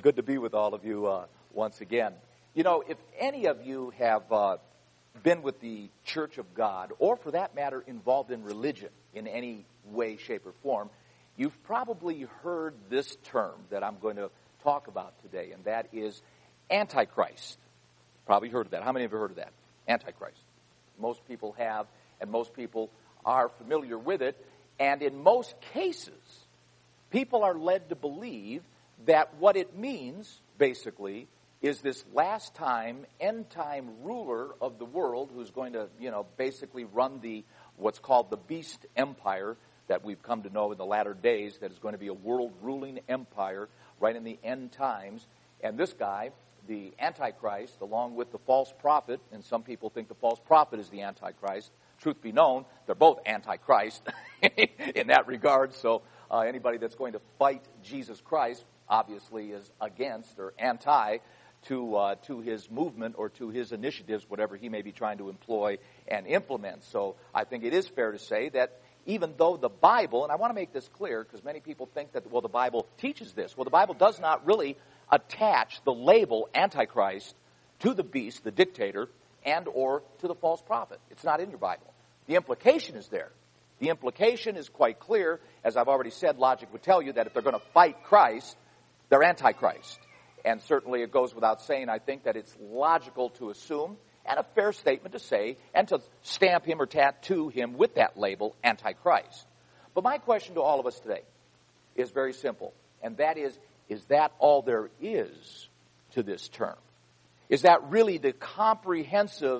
Good to be with all of you once again. You know, if any of you have been with the Church of God, or for that matter, involved in religion in any way, shape, or form, you've probably heard this term that I'm going to talk about today, and that is Antichrist. Probably heard of that. How many of you heard of that? Antichrist. Most people have, and most people are familiar with it, and in most cases, people are led to believe that what it means, basically, is this last time, end time ruler of the world who's going to, basically run what's called the beast empire that we've come to know in the latter days, that is going to be a world ruling empire right in the end times. And this guy, the Antichrist, along with the false prophet, and some people think the false prophet is the Antichrist. Truth be known, they're both Antichrist in that regard. So anybody that's going to fight Jesus Christ obviously is against or anti to his movement or to his initiatives, whatever he may be trying to employ and implement. So I think it is fair to say that even though the Bible, and I want to make this clear because many people think that, well, the Bible teaches this. Well, the Bible does not really attach the label Antichrist to the beast, the dictator, and or to the false prophet. It's not in your Bible. The implication is there. The implication is quite clear. As I've already said, logic would tell you that if they're going to fight Christ, they're Antichrist. And certainly it goes without saying, I think, that it's logical to assume, and a fair statement to say, and to stamp him or tattoo him with that label, Antichrist. But my question to all of us today is very simple, and that is that all there is to this term? Is that really the comprehensive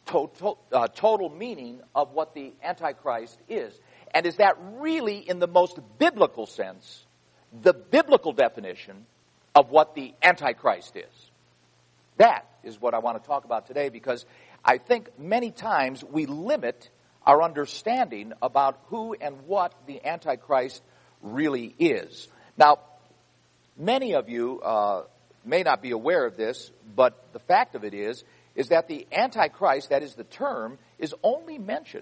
total meaning of what the Antichrist is? And is that really, in the most biblical sense, the biblical definition of what the Antichrist is? That is what I want to talk about today, because I think many times we limit our understanding about who and what the Antichrist really is. Now, many of you may not be aware of this, but the fact of it is that the Antichrist, that is the term, is only mentioned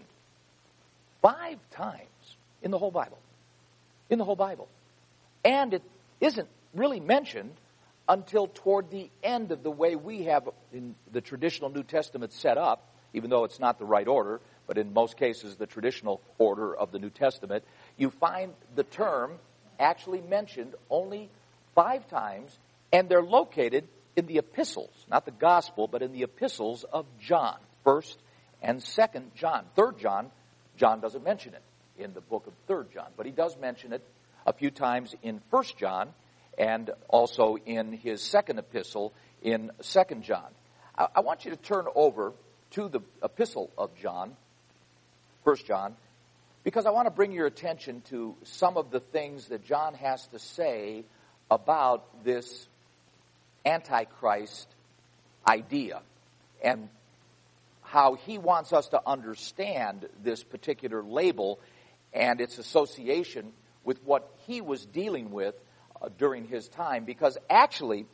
5 times in the whole Bible. In the whole Bible. And it isn't really mentioned until toward the end of the way we have in the traditional New Testament set up, even though it's not the right order, but in most cases the traditional order of the New Testament. You find the term actually mentioned only 5 times, and they're located in the epistles, not the gospel, but in the epistles of John, 1st and 2nd John. 3rd John, John doesn't mention it in the book of 3rd John, but he does mention it a few times in 1st John and also in his 2nd epistle in 2nd John. I want you to turn over to the epistle of John, 1st John, because I want to bring your attention to some of the things that John has to say about this Antichrist idea and how he wants us to understand this particular label and its association with what he was dealing with during his time. Because actually,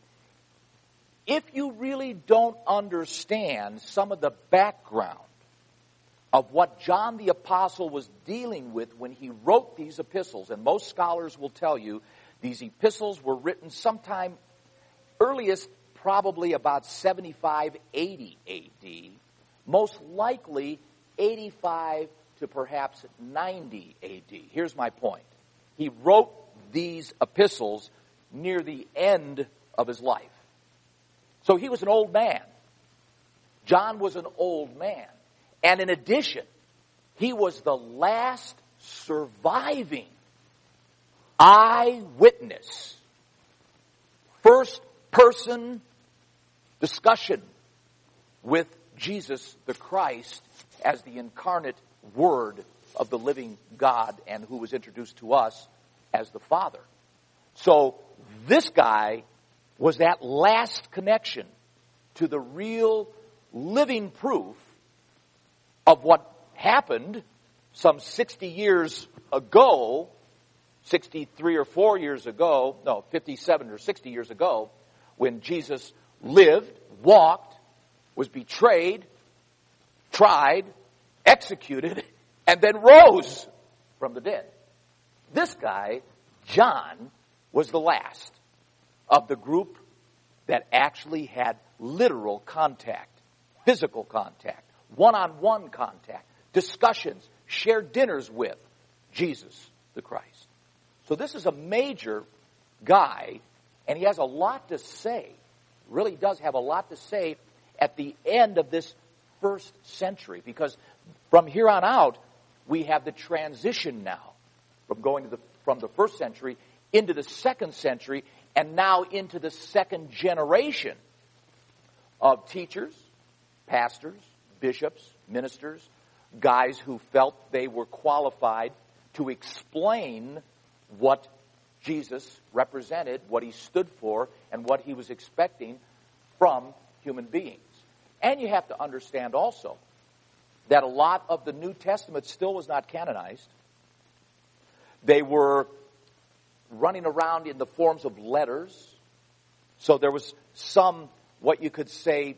if you really don't understand some of the background of what John the Apostle was dealing with when he wrote these epistles, and most scholars will tell you these epistles were written sometime earliest probably about 75, 80 A.D., most likely 85 to perhaps 90 A.D. Here's my point. He wrote these epistles near the end of his life. So he was an old man. John was an old man. And in addition, he was the last surviving eyewitness, first-person discussion with Jesus the Christ as the incarnate Word of the living God, and who was introduced to us as the Father. So this guy was that last connection to the real living proof of what happened some 60 years ago, 63 or 4 years ago, no, 57 or 60 years ago, when Jesus lived, walked, was betrayed, tried, executed, and then rose from the dead. This guy, John, was the last of the group that actually had literal contact, physical contact, one-on-one contact, discussions, shared dinners with Jesus the Christ. So this is a major guy, and he has a lot to say, really does have a lot to say at the end of this first century, because from here on out, we have the transition now from going to from the first century into the second century, and now into the second generation of teachers, pastors, bishops, ministers, guys who felt they were qualified to explain what Jesus represented, what he stood for, and what he was expecting from human beings. And you have to understand also that a lot of the New Testament still was not canonized. They were running around in the forms of letters. So there was some, what you could say,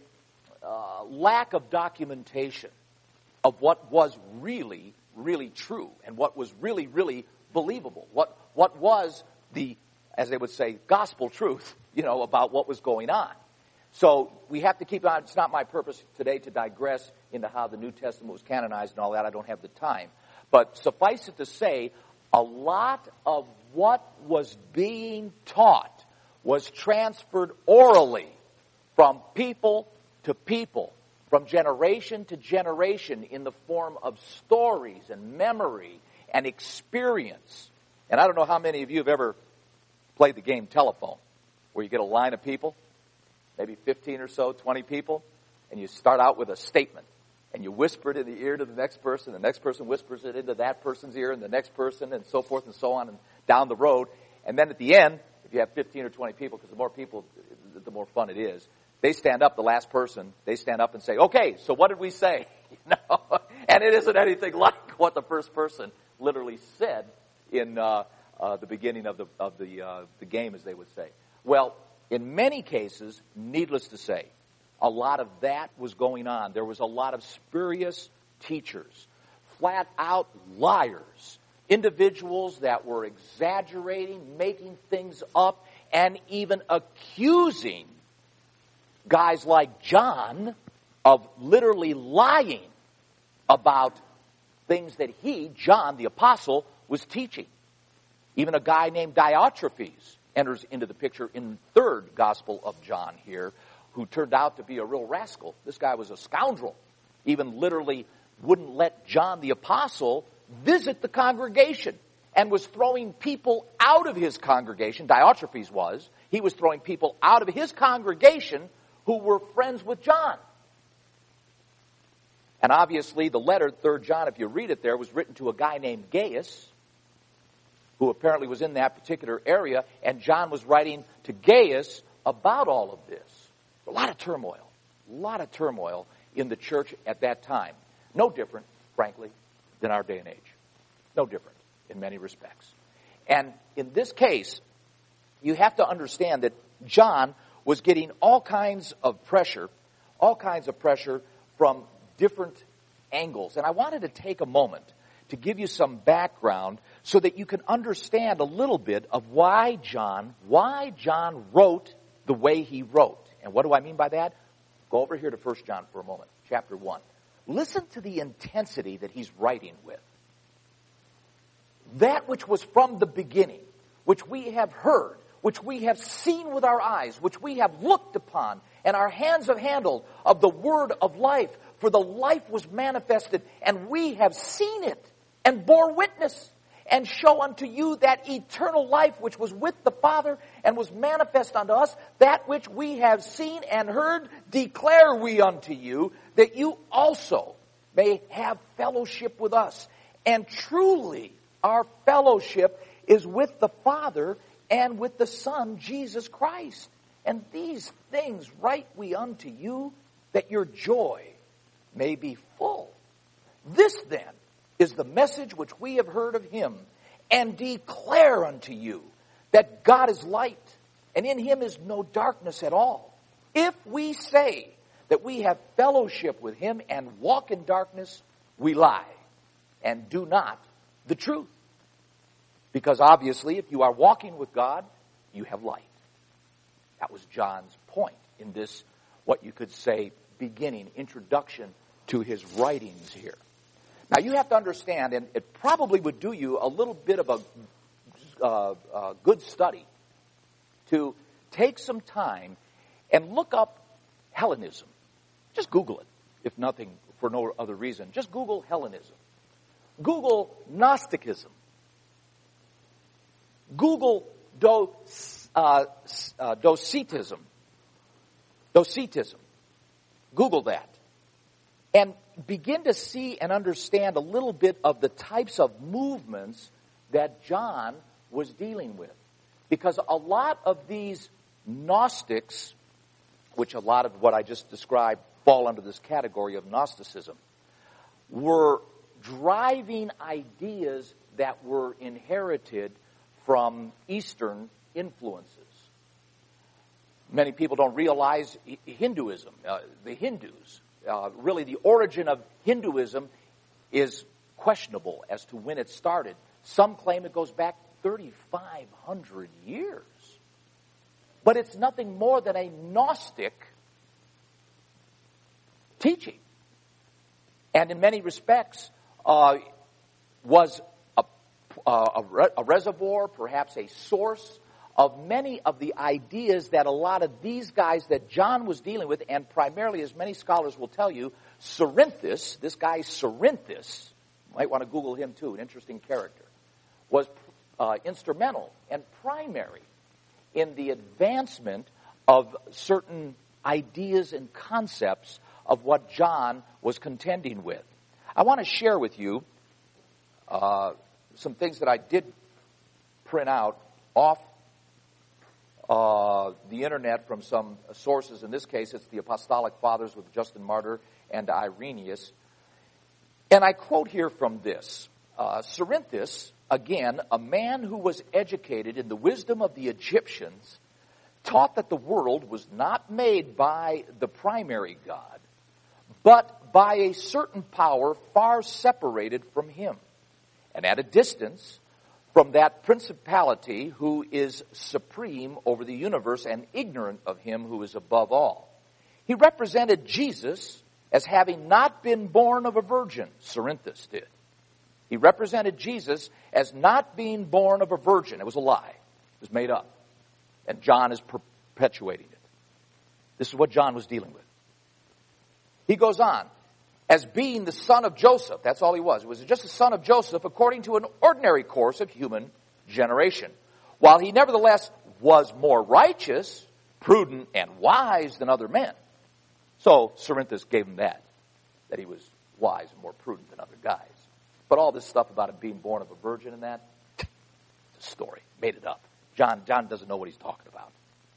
lack of documentation of what was really, really true and what was really, really believable. What was the, as they would say, gospel truth, about what was going on. So we have to keep on. It's not my purpose today to digress into how the New Testament was canonized and all that. I don't have the time. But suffice it to say, a lot of what was being taught was transferred orally from people to people, from generation to generation, in the form of stories and memory and experience. And I don't know how many of you have ever played the game telephone, where you get a line of people, maybe 15 or so, 20 people, and you start out with a statement, and you whisper it in the ear to the next person whispers it into that person's ear, and the next person, and so forth and so on, and down the road. And then at the end, if you have 15 or 20 people, because the more people, the more fun it is, they stand up, the last person, they stand up and say, okay, so what did we say? And it isn't anything like what the first person literally said in the beginning of the game, as they would say. Well, in many cases, needless to say, a lot of that was going on. There was a lot of spurious teachers, flat out liars, individuals that were exaggerating, making things up, and even accusing guys like John of literally lying about things that he, John the Apostle, was teaching. Even a guy named Diotrephes enters into the picture in the third Gospel of John here, who turned out to be a real rascal. This guy was a scoundrel. Even literally wouldn't let John the Apostle visit the congregation, and was throwing people out of his congregation. Diotrephes was. He was throwing people out of his congregation who were friends with John. And obviously the letter, 3 John, if you read it there, was written to a guy named Gaius, who apparently was in that particular area, and John was writing to Gaius about all of this. A lot of turmoil in the church at that time. No different, frankly, than our day and age. No different in many respects. And in this case, you have to understand that John was getting all kinds of pressure from different angles. And I wanted to take a moment to give you some background so that you can understand a little bit of why John wrote the way he wrote. And what do I mean by that? Go over here to 1 John for a moment, chapter 1. Listen to the intensity that he's writing with. That which was from the beginning, which we have heard, which we have seen with our eyes, which we have looked upon, and our hands have handled, of the word of life. For the life was manifested, and we have seen it, and bore witness, and show unto you that eternal life which was with the Father, and was manifest unto us. That which we have seen and heard declare we unto you, that you also may have fellowship with us. And truly, our fellowship is with the Father and with the Son, Jesus Christ. And these things write we unto you, that your joy may be full. This then is the message which we have heard of him, and declare unto you, that God is light, and in him is no darkness at all. If we say that we have fellowship with him and walk in darkness, we lie and do not the truth. Because obviously, if you are walking with God, you have light. That was John's point in this, what you could say, beginning, introduction to his writings here. Now, you have to understand, and it probably would do you a little bit of a good study to take some time and look up Hellenism. Just Google it, if nothing, for no other reason. Just Google Hellenism. Google Gnosticism. Google Docetism. Docetism. Google that. And begin to see and understand a little bit of the types of movements that John was dealing with. Because a lot of these Gnostics, which a lot of what I just described fall under this category of Gnosticism, were driving ideas that were inherited from Eastern influences. Many people don't realize Hinduism, the Hindus. Really, the origin of Hinduism is questionable as to when it started. Some claim it goes back 3,500 years. But it's nothing more than a Gnostic teaching. And in many respects, was a reservoir, perhaps a source of many of the ideas that a lot of these guys that John was dealing with, and primarily, as many scholars will tell you, Cerinthus, this guy Cerinthus, you might want to Google him too, an interesting character, was instrumental and primary in the advancement of certain ideas and concepts of what John was contending with. I want to share with you some things that I did print out off the internet from some sources. In this case, it's the Apostolic Fathers with Justin Martyr and Irenaeus. And I quote here from this. Cerinthus, again, a man who was educated in the wisdom of the Egyptians, taught that the world was not made by the primary God, but by a certain power far separated from him, and at a distance from that principality who is supreme over the universe and ignorant of him who is above all. He represented Jesus as having not been born of a virgin, Cerinthus did. He represented Jesus as not being born of a virgin. It was a lie. It was made up. And John is perpetuating it. This is what John was dealing with. He goes on, as being the son of Joseph. That's all he was. He was just a son of Joseph according to an ordinary course of human generation. While he nevertheless was more righteous, prudent, and wise than other men. So Cerinthus gave him that he was wise and more prudent than other guys. But all this stuff about him being born of a virgin and that, it's a story. Made it up. John doesn't know what he's talking about.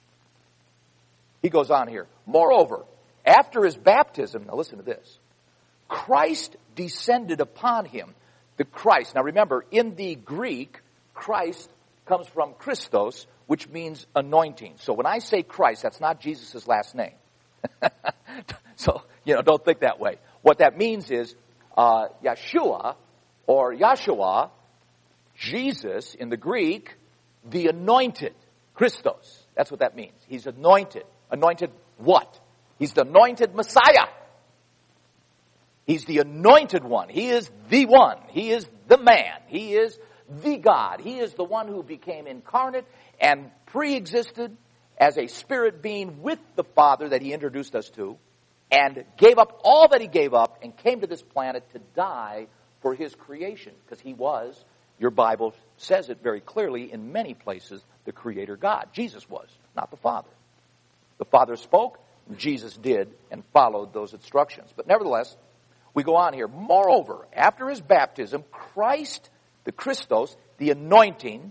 He goes on here. Moreover, after his baptism, now listen to this, Christ descended upon him. The Christ. Now remember, in the Greek, Christ comes from Christos, which means anointing. So when I say Christ, that's not Jesus' last name. So, don't think that way. What that means is Yeshua or Yahshua, Jesus in the Greek, the anointed. Christos. That's what that means. He's anointed. Anointed what? He's the anointed Messiah. He's the anointed one. He is the one. He is the man. He is the God. He is the one who became incarnate and pre-existed as a spirit being with the Father that he introduced us to, and gave up all that he gave up and came to this planet to die for his creation. Because he was, your Bible says it very clearly in many places, the Creator God. Jesus was, not the Father. The Father spoke, Jesus did, and followed those instructions. But nevertheless, we go on here. Moreover, after his baptism, Christ, the Christos, the anointing,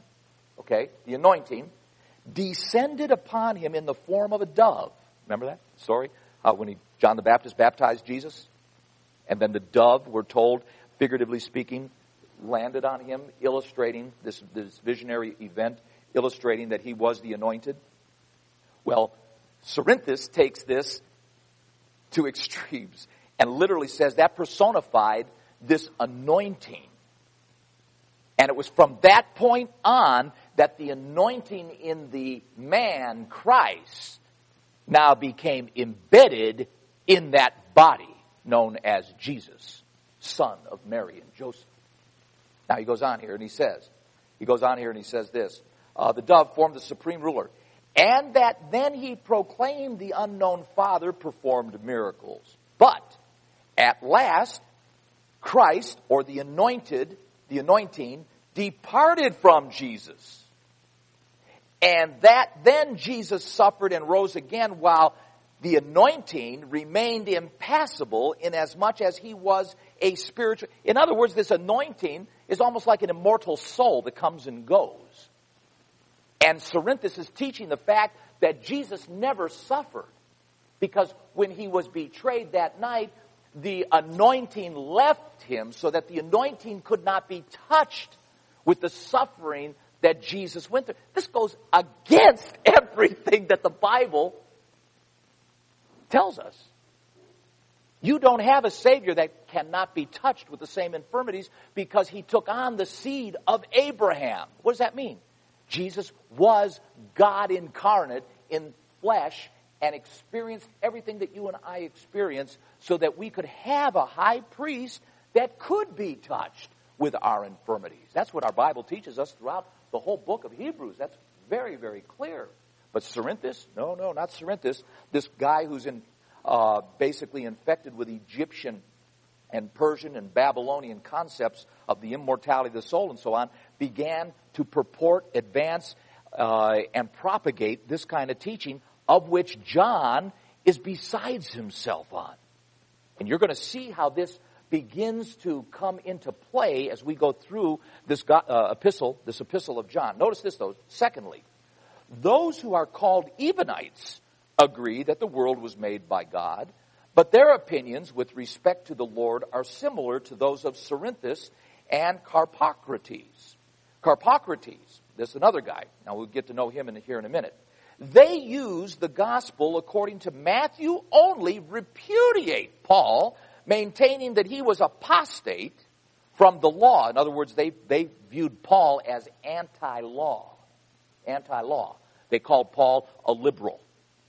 descended upon him in the form of a dove. Remember that story? When John the Baptist baptized Jesus? And then the dove, we're told, figuratively speaking, landed on him, illustrating this visionary event, illustrating that he was the anointed. Well, Cerinthus takes this to extremes and literally says that personified this anointing. And it was from that point on that the anointing in the man, Christ, now became embedded in that body known as Jesus, son of Mary and Joseph. Now he goes on here and he says this, the dove formed the supreme ruler, and that then he proclaimed the unknown Father performed miracles. But at last, Christ, or the anointing, departed from Jesus. And that then Jesus suffered and rose again, while the anointing remained impassible, inasmuch as he was a spiritual. In other words, this anointing is almost like an immortal soul that comes and goes. And Cerinthus is teaching the fact that Jesus never suffered, because when he was betrayed that night, the anointing left him, so that the anointing could not be touched with the suffering that Jesus went through. This goes against everything that the Bible tells us. You don't have a Savior that cannot be touched with the same infirmities, because he took on the seed of Abraham. What does that mean? Jesus was God incarnate in flesh and experienced everything that you and I experience, so that we could have a high priest that could be touched with our infirmities. That's what our Bible teaches us throughout the whole book of Hebrews. That's very, very clear. But Cerinthus? No, not Cerinthus. This guy who's basically infected with Egyptian and Persian and Babylonian concepts of the immortality of the soul and so on, began to purport, advance, and propagate this kind of teaching, of which John is besides himself on. And you're going to see how this begins to come into play as we go through this epistle of John. Notice this, though. Secondly, those who are called Ebionites agree that the world was made by God, but their opinions with respect to the Lord are similar to those of Cerinthus and Carpocrates. Carpocrates, this is another guy. Now we'll get to know him here in a minute. They use the gospel according to Matthew only, repudiate Paul, maintaining that he was apostate from the law. In other words, they viewed Paul as anti-law. Anti-law. They called Paul a liberal,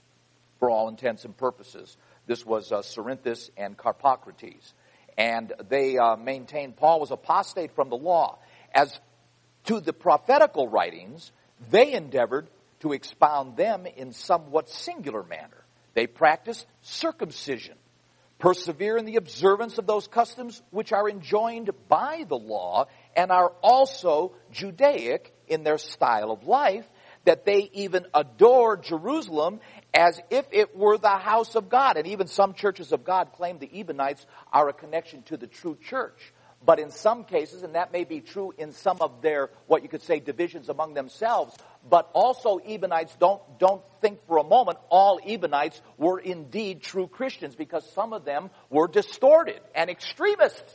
for all intents and purposes. This was Cerinthus and Carpocrates. And they maintained Paul was apostate from the law. As to the prophetical writings, they endeavored to expound them in somewhat singular manner. They practiced circumcision, persevere in the observance of those customs which are enjoined by the law, and are also Judaic in their style of life, that they even adore Jerusalem as if it were the house of God. And even some churches of God claim the Ebionites are a connection to the true church. But in some cases, and that may be true in some of their, what you could say, divisions among themselves, but also Ebionites, don't think for a moment all Ebionites were indeed true Christians, because some of them were distorted and extremists.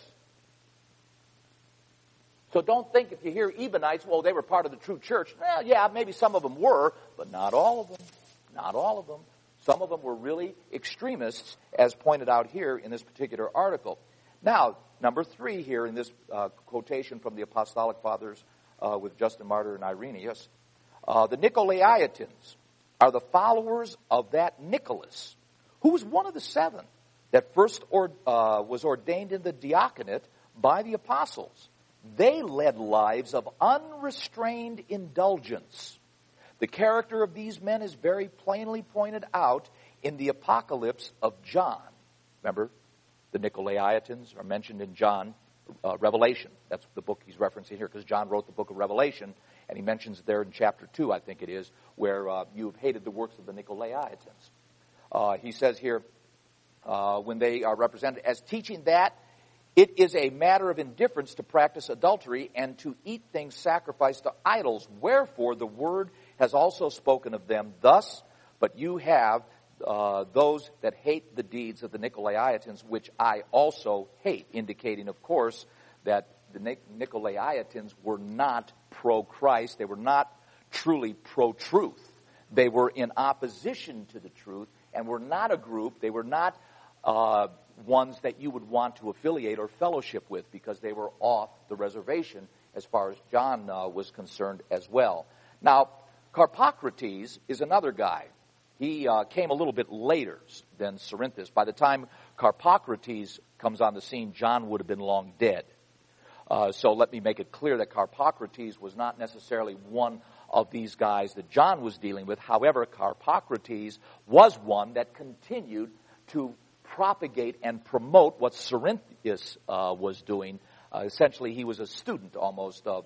So don't think if you hear Ebionites, well, they were part of the true church. Well, yeah, maybe some of them were, but not all of them. Not all of them. Some of them were really extremists, as pointed out here in this particular article. Now, number 3 here in this quotation from the Apostolic Fathers with Justin Martyr and Irenaeus, the Nicolaitans are the followers of that Nicholas, who was one of the 7 that first was ordained in the diaconate by the apostles. They led lives of unrestrained indulgence. The character of these men is very plainly pointed out in the Apocalypse of John. Remember, the Nicolaitans are mentioned in John, Revelation. That's the book he's referencing here, because John wrote the book of Revelation, and he mentions there in chapter 2, I think it is, where you have hated the works of the Nicolaitans. He says here, when they are represented as teaching that it is a matter of indifference to practice adultery and to eat things sacrificed to idols. Wherefore the word has also spoken of them thus, but you have those that hate the deeds of the Nicolaitans, which I also hate, indicating, of course, that the Nicolaitans were not pro-Christ. They were not truly pro-truth. They were in opposition to the truth and were not a group. They were not ones that you would want to affiliate or fellowship with, because they were off the reservation as far as John was concerned as well. Now, Carpocrates is another guy. He came a little bit later than Cerinthus. By the time Carpocrates comes on the scene, John would have been long dead. So let me make it clear that Carpocrates was not necessarily one of these guys that John was dealing with. However, Carpocrates was one that continued to propagate and promote what Cerinthus was doing. Essentially, he was a student almost of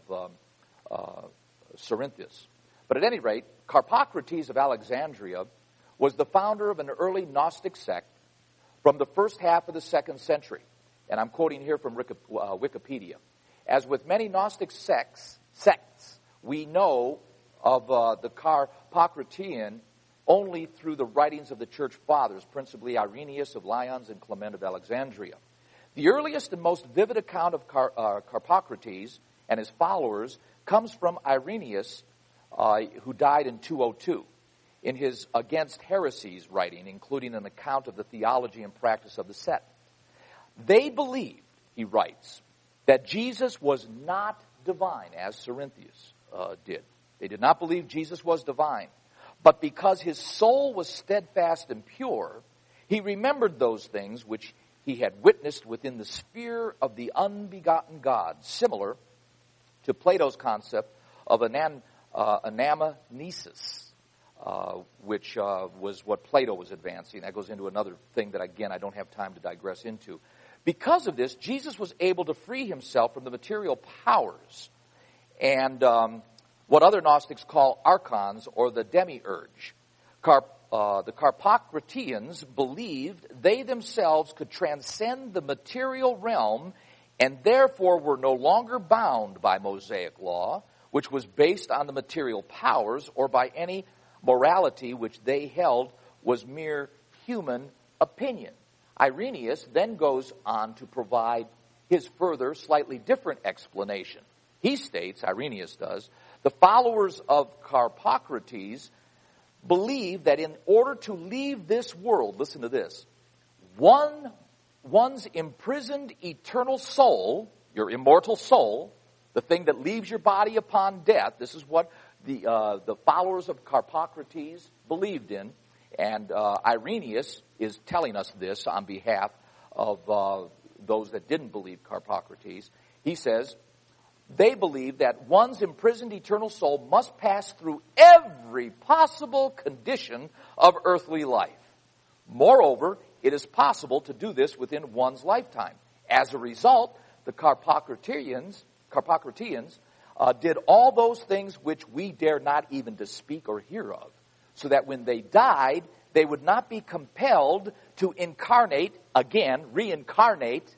Cerinthus. But at any rate, Carpocrates of Alexandria was the founder of an early Gnostic sect from the first half of the 2nd century. And I'm quoting here from Wikipedia. As with many Gnostic sects, we know of the Carpocratian only through the writings of the church fathers, principally Irenaeus of Lyons and Clement of Alexandria. The earliest and most vivid account of Carpocrates and his followers comes from Irenaeus, who died in 202, in his Against Heresies writing, including an account of the theology and practice of the sect. They believed, he writes, that Jesus was not divine, as Cerinthus did. They did not believe Jesus was divine. But because his soul was steadfast and pure, he remembered those things which he had witnessed within the sphere of the unbegotten God, similar to Plato's concept of anamnesis, which was what Plato was advancing. That goes into another thing that, again, I don't have time to digress into. Because of this, Jesus was able to free himself from the material powers and what other Gnostics call archons, or the demiurge. The Carpocratians believed they themselves could transcend the material realm and therefore were no longer bound by Mosaic law, which was based on the material powers, or by any morality which they held was mere human opinion. Irenaeus then goes on to provide his further, slightly different explanation. He states, Irenaeus does, the followers of Carpocrates believe that in order to leave this world, listen to this, one's imprisoned eternal soul, your immortal soul, the thing that leaves your body upon death, this is what the followers of Carpocrates believed in, and Irenaeus is telling us this on behalf of those that didn't believe Carpocrates. He says, they believe that one's imprisoned eternal soul must pass through every possible condition of earthly life. Moreover, it is possible to do this within one's lifetime. As a result, the Carpocratians did all those things which we dare not even to speak or hear of, so that when they died, they would not be compelled to reincarnate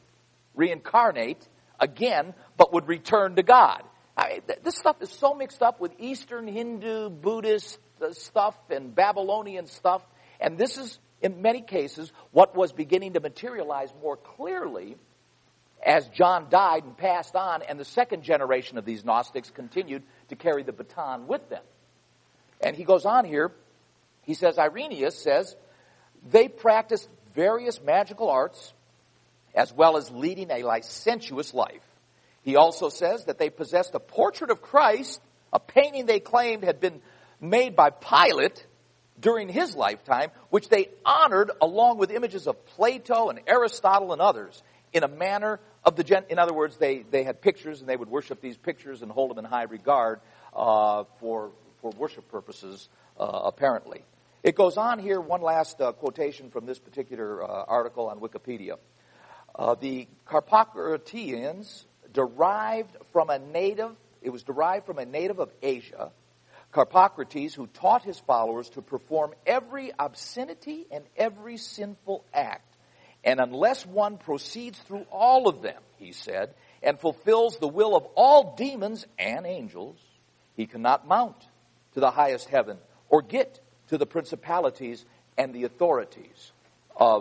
again, but would return to God. This stuff is so mixed up with Eastern, Hindu, Buddhist stuff and Babylonian stuff, and this is, in many cases, what was beginning to materialize more clearly as John died and passed on, and the second generation of these Gnostics continued to carry the baton with them. And he goes on here, he says, Irenaeus says, they practiced various magical arts as well as leading a licentious life. He also says that they possessed a portrait of Christ, a painting they claimed had been made by Pilate during his lifetime, which they honored along with images of Plato and Aristotle and others in a manner of the in other words, they had pictures and they would worship these pictures and hold them in high regard for worship purposes, apparently. It goes on here, one last quotation from this particular article on Wikipedia. The Carpocratians derived from a native of Asia, Carpocrates, who taught his followers to perform every obscenity and every sinful act. And unless one proceeds through all of them, he said, and fulfills the will of all demons and angels, he cannot mount to the highest heaven or get to the principalities and the authorities of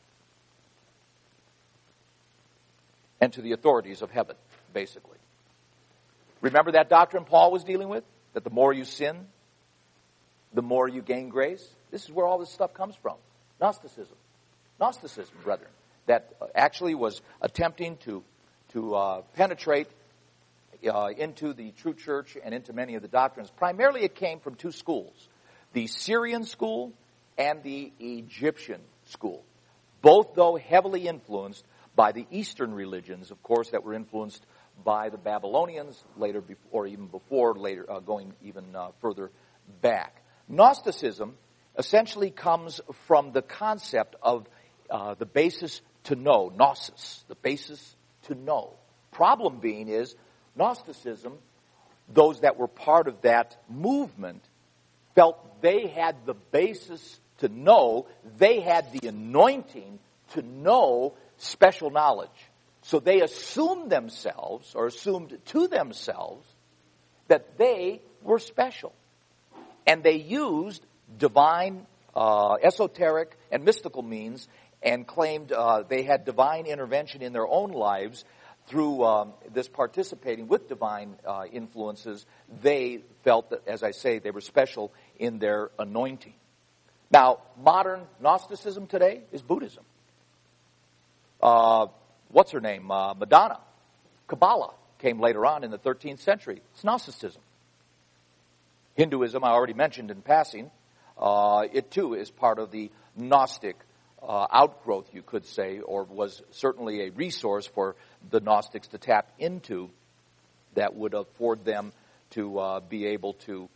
heaven, basically. Remember that doctrine Paul was dealing with? That the more you sin, the more you gain grace? This is where all this stuff comes from. Gnosticism, brethren, that actually was attempting to penetrate into the true church and into many of the doctrines, primarily it came from two schools, the Syrian school and the Egyptian school. Both, though, heavily influenced by the Eastern religions, of course, that were influenced by the Babylonians later, or even before, later, going even further back. Gnosticism essentially comes from the concept of the basis to know, gnosis, the basis to know. Problem being is, Gnosticism, those that were part of that movement, felt they had the basis to know, they had the anointing to know special knowledge. So they assumed themselves, or assumed to themselves, that they were special. And they used divine, esoteric, and mystical means, and claimed they had divine intervention in their own lives through this participating with divine influences. They felt that, as I say, they were special in their anointing. Now, modern Gnosticism today is Buddhism. What's her name? Madonna. Kabbalah came later on in the 13th century. It's Gnosticism. Hinduism, I already mentioned in passing. It too is part of the Gnostic outgrowth, you could say, or was certainly a resource for the Gnostics to tap into that would afford them to be able to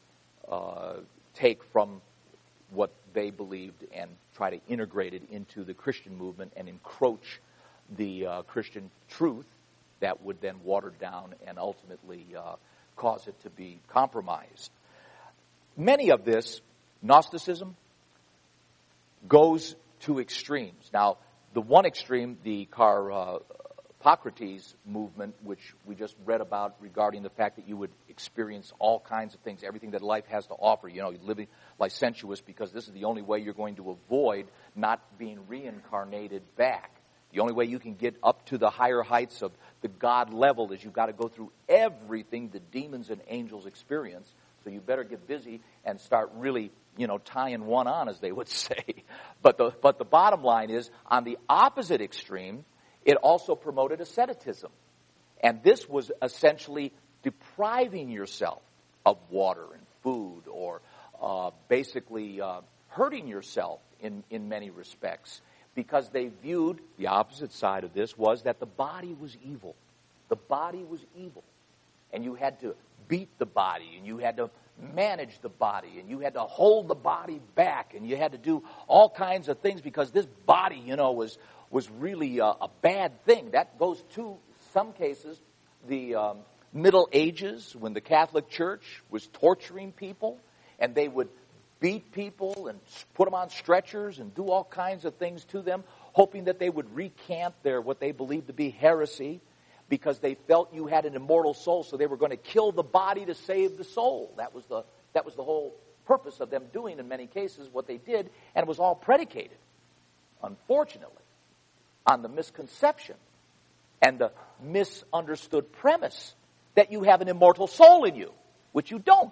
take from what they believed and try to integrate it into the Christian movement and encroach the Christian truth that would then water down and ultimately cause it to be compromised. Many of this Gnosticism goes to extremes. Now, the one extreme, the Carpocrates movement, which we just read about regarding the fact that you would experience all kinds of things, everything that life has to offer. You know, you're living licentious because this is the only way you're going to avoid not being reincarnated back. The only way you can get up to the higher heights of the God level is you've got to go through everything the demons and angels experience. So you better get busy and start really, tying one on, as they would say. But the bottom line is, on the opposite extreme, it also promoted asceticism. And this was essentially depriving yourself of water and food, or basically hurting yourself in many respects, because they viewed, the opposite side of this was that the body was evil. The body was evil. And you had to beat the body, and you had to manage the body, and you had to hold the body back, and you had to do all kinds of things because this body, was really a bad thing. That goes to, some cases, the Middle Ages, when the Catholic Church was torturing people, and they would beat people and put them on stretchers and do all kinds of things to them, hoping that they would recant their what they believed to be heresy, because they felt you had an immortal soul, so they were going to kill the body to save the soul. That was the whole purpose of them doing, in many cases, what they did, and it was all predicated, unfortunately, on the misconception and the misunderstood premise that you have an immortal soul in you, which you don't.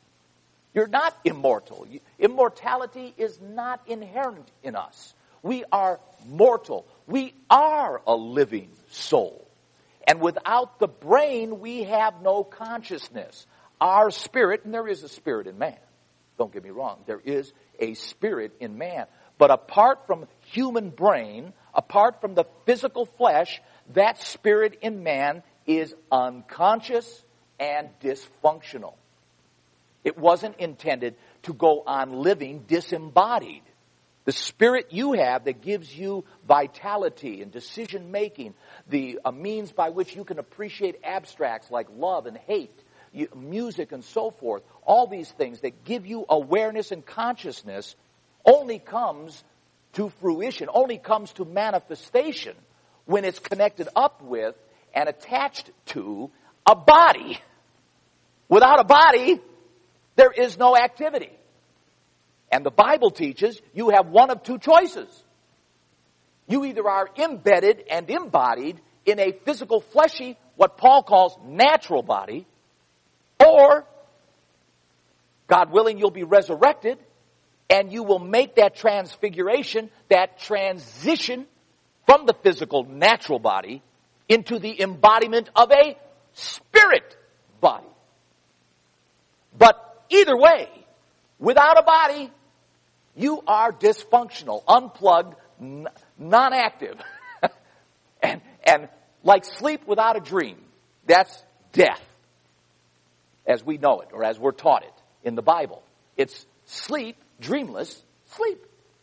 You're not immortal. Immortality is not inherent in us. We are mortal. We are a living soul. And without the brain, we have no consciousness. Our spirit, and there is a spirit in man. Don't get me wrong. There is a spirit in man. But apart from human brain, apart from the physical flesh, that spirit in man is unconscious and dysfunctional. It wasn't intended to go on living disembodied. The spirit you have that gives you vitality and decision-making, the means by which you can appreciate abstracts like love and hate, music and so forth, all these things that give you awareness and consciousness, only comes to fruition, only comes to manifestation when it's connected up with and attached to a body. Without a body, there is no activity. And the Bible teaches you have one of two choices. You either are embedded and embodied in a physical, fleshy, what Paul calls natural body, or, God willing, you'll be resurrected, and you will make that transfiguration, that transition from the physical, natural body into the embodiment of a spirit either way, without a body, you are dysfunctional, unplugged, non-active. and like sleep without a dream, that's death, as we know it, or as we're taught it in the Bible. It's sleep, dreamless sleep.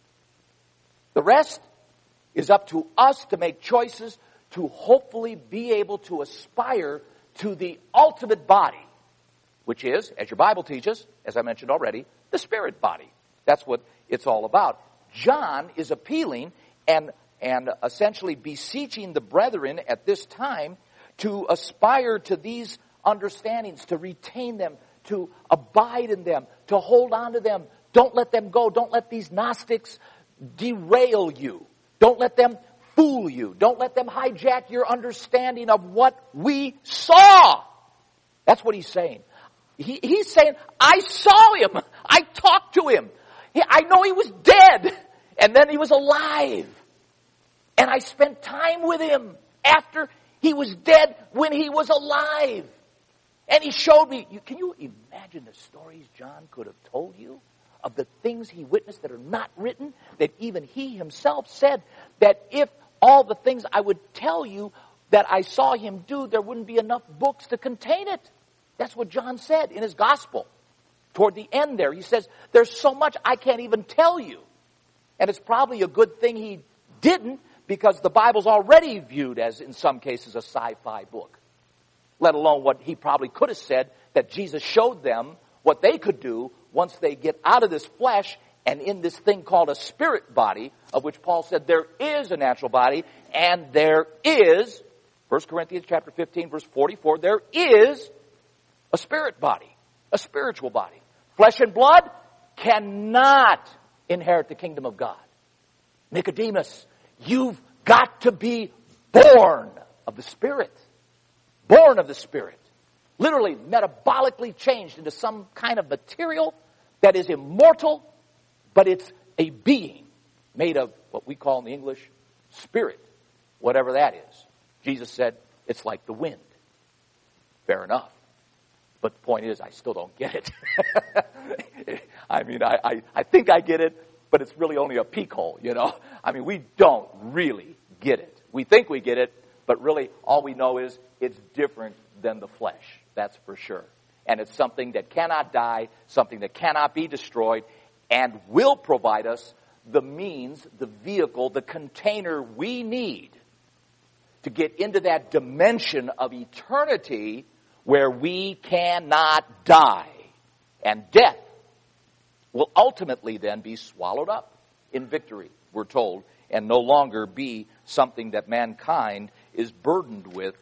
The rest is up to us to make choices to hopefully be able to aspire to the ultimate body, which is, as your Bible teaches, as I mentioned already, the spirit body. That's what it's all about. John is appealing and essentially beseeching the brethren at this time to aspire to these understandings, to retain them, to abide in them, to hold on to them. Don't let them go. Don't let these Gnostics derail you. Don't let them fool you. Don't let them hijack your understanding of what we saw. That's what he's saying. He's saying, I saw him. I talked to him. I know he was dead. And then he was alive. And I spent time with him after he was dead when he was alive. And he showed me. Can you imagine the stories John could have told you of the things he witnessed that are not written? That even he himself said that if all the things I would tell you that I saw him do, there wouldn't be enough books to contain it. That's what John said in his gospel. Toward the end there, he says, there's so much I can't even tell you. And it's probably a good thing he didn't, because the Bible's already viewed as, in some cases, a sci-fi book. Let alone what he probably could have said, that Jesus showed them what they could do once they get out of this flesh and in this thing called a spirit body, of which Paul said there is a natural body, and there is, 1 Corinthians chapter 15, verse 44, there is a spirit body, a spiritual body. Flesh and blood cannot inherit the kingdom of God. Nicodemus, you've got to be born of the Spirit. Born of the Spirit. Literally, metabolically changed into some kind of material that is immortal, but it's a being made of what we call in the English spirit, whatever that is. Jesus said, it's like the wind. Fair enough. But the point is, I still don't get it. I mean, I think I get it, but it's really only a peek hole, you know. I mean, we don't really get it. We think we get it, but really all we know is it's different than the flesh. That's for sure. And it's something that cannot die, something that cannot be destroyed, and will provide us the means, the vehicle, the container we need to get into that dimension of eternity where we cannot die. And death will ultimately then be swallowed up in victory, we're told, and no longer be something that mankind is burdened with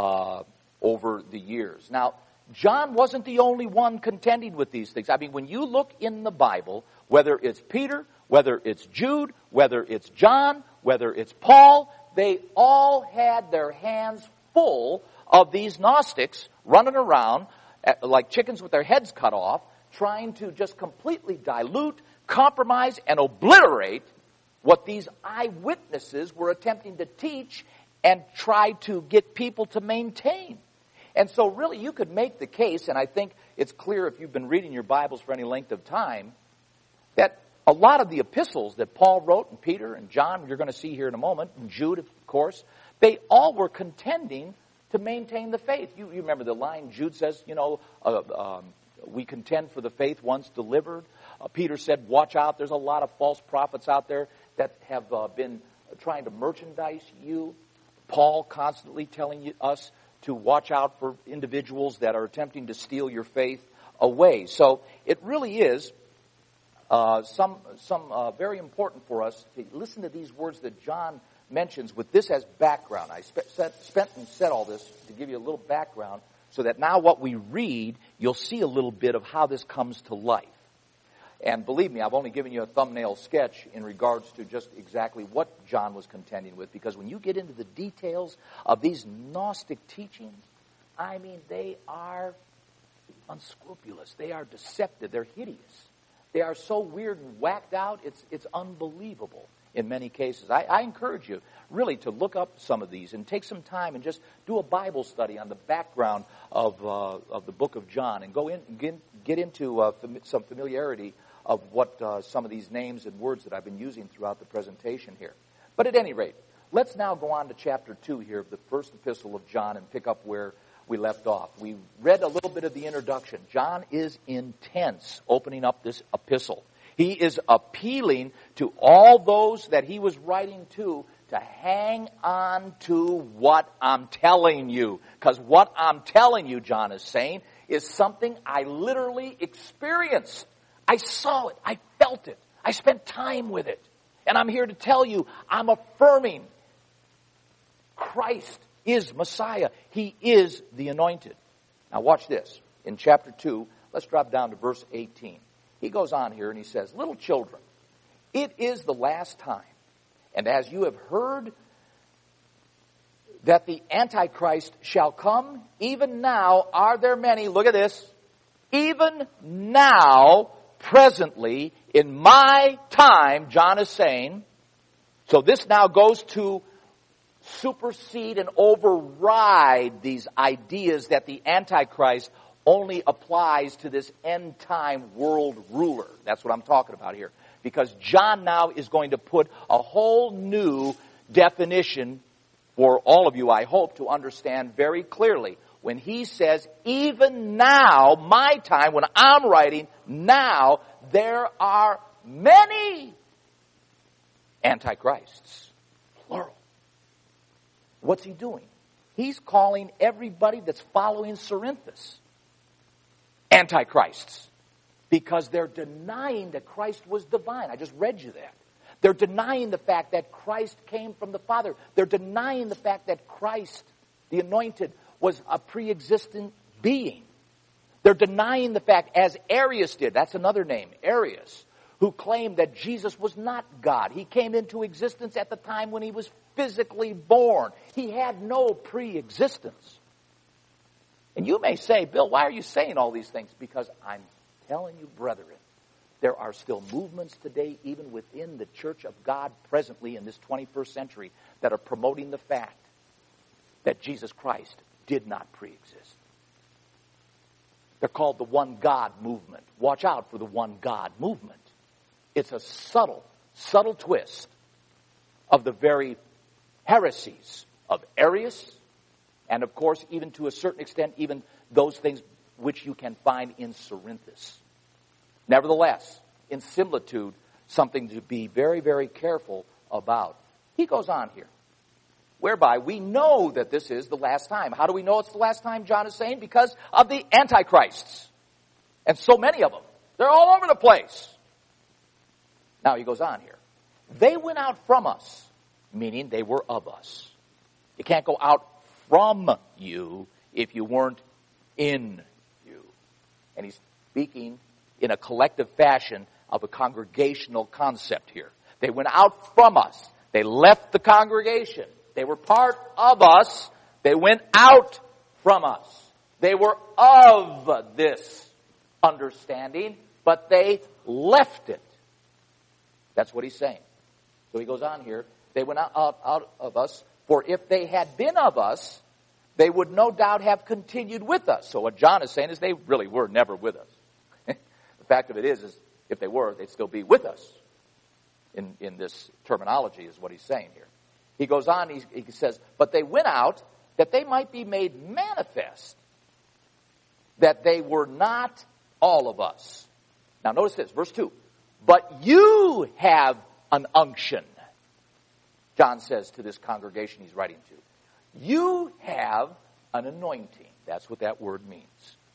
over the years. Now, John wasn't the only one contending with these things. I mean, when you look in the Bible, whether it's Peter, whether it's Jude, whether it's John, whether it's Paul, they all had their hands full of these Gnostics running around like chickens with their heads cut off, trying to just completely dilute, compromise, and obliterate what these eyewitnesses were attempting to teach and try to get people to maintain. And so really you could make the case, and I think it's clear if you've been reading your Bibles for any length of time, that a lot of the epistles that Paul wrote, and Peter and John, you're going to see here in a moment, and Jude, of course, they all were contending to maintain the faith. You remember the line Jude says, we contend for the faith once delivered. Peter said, watch out, there's a lot of false prophets out there that have been trying to merchandise you. Paul constantly telling us to watch out for individuals that are attempting to steal your faith away. So it really is some very important for us to listen to these words that John mentions with this as background. I spent and said all this to give you a little background so that now what we read, you'll see a little bit of how this comes to life. And believe me, I've only given you a thumbnail sketch in regards to just exactly what John was contending with, because when you get into the details of these Gnostic teachings, I mean, they are unscrupulous. They are deceptive. They're hideous. They are so weird and whacked out, it's unbelievable. in many cases. I encourage you really to look up some of these and take some time and just do a Bible study on the background of the book of John and go in and get into some familiarity of what some of these names and words that I've been using throughout the presentation here. But at any rate, let's now go on to chapter 2 here of the first epistle of John and pick up where we left off. We read a little bit of the introduction. John is intense opening up this epistle. He is appealing to all those that he was writing to hang on to what I'm telling you. Because what I'm telling you, John is saying, is something I literally experienced. I saw it. I felt it. I spent time with it. And I'm here to tell you, I'm affirming Christ is Messiah. He is the anointed. Now watch this. In chapter 2, let's drop down to verse 18. He goes on here and he says, little children, it is the last time. And as you have heard that the Antichrist shall come, even now are there many, look at this, even now, presently, in my time, John is saying, so this now goes to supersede and override these ideas that the Antichrist only applies to this end-time world ruler. That's what I'm talking about here. Because John now is going to put a whole new definition for all of you, I hope, to understand very clearly. When he says, even now, my time, when I'm writing, now, there are many antichrists. Plural. What's he doing? He's calling everybody that's following Cerinthus antichrists. Because they're denying that Christ was divine. I just read you that. They're denying the fact that Christ came from the Father. They're denying the fact that Christ, the anointed, was a pre-existent being. They're denying the fact, as Arius did, that's another name, Arius, who claimed that Jesus was not God. He came into existence at the time when he was physically born. He had no pre-existence. And you may say, Bill, why are you saying all these things? Because I'm telling you, brethren, there are still movements today, even within the Church of God presently in this 21st century, that are promoting the fact that Jesus Christ did not pre-exist. They're called the One God movement. Watch out for the One God movement. It's a subtle twist of the very heresies of Arius, and of course, even to a certain extent, even those things which you can find in Cerinthus. Nevertheless, in similitude, something to be very, very careful about. He goes on here, whereby we know that this is the last time. How do we know it's the last time, John is saying? Because of the antichrists. And so many of them. They're all over the place. Now he goes on here. They went out from us, meaning they were of us. You can't go out from you if you weren't in you. And he's speaking in a collective fashion of a congregational concept here. They went out from us. They left the congregation. They were part of us. They went out from us. They were of this understanding, but they left it. That's what he's saying. So he goes on here. They went out of us, for if they had been of us, they would no doubt have continued with us. So what John is saying is they really were never with us. The fact of it is if they were, they'd still be with us. In this terminology is what he's saying here. He goes on, he says, but they went out that they might be made manifest that they were not all of us. Now notice this, verse 2. But you have an unction, John says to this congregation he's writing to. You have an anointing. That's what that word means.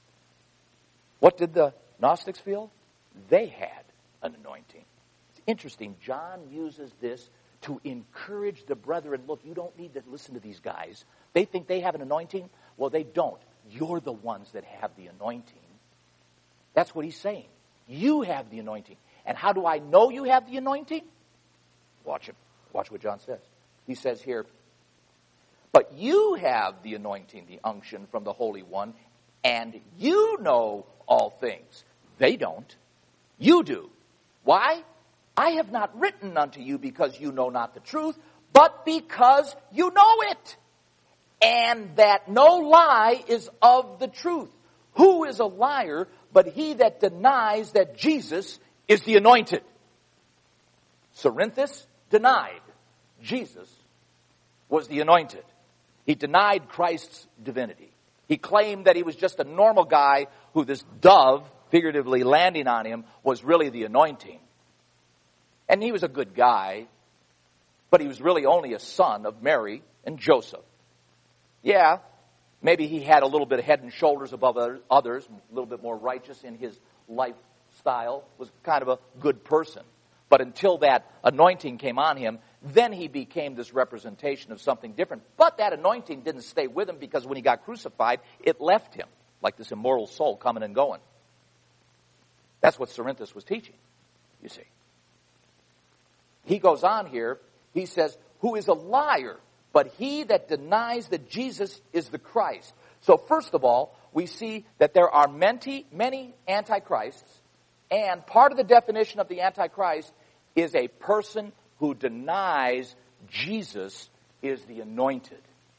What did the Gnostics feel? They had an anointing. It's interesting. John uses this to encourage the brethren. Look, you don't need to listen to these guys. They think they have an anointing. Well, they don't. You're the ones that have the anointing. That's what he's saying. You have the anointing. And how do I know you have the anointing? Watch it. Watch what John says. He says here, but you have the anointing, the unction from the Holy One, and you know all things. They don't. You do. Why? I have not written unto you because you know not the truth, but because you know it, and that no lie is of the truth. Who is a liar but he that denies that Jesus is the anointed? Cerinthus denied Jesus was the anointed. He denied Christ's divinity. He claimed that he was just a normal guy who this dove, figuratively landing on him, was really the anointing. And he was a good guy, but he was really only a son of Mary and Joseph. Yeah, maybe he had a little bit of head and shoulders above others, a little bit more righteous in his lifestyle, was kind of a good person. But until that anointing came on him, then he became this representation of something different. But that anointing didn't stay with him, because when he got crucified, it left him, like this immortal soul coming and going. That's what Cerinthus was teaching, you see. He goes on here, he says, who is a liar, but he that denies that Jesus is the Christ. So first of all, we see that there are many antichrists, and part of the definition of the antichrist is a person who denies Jesus is the anointed.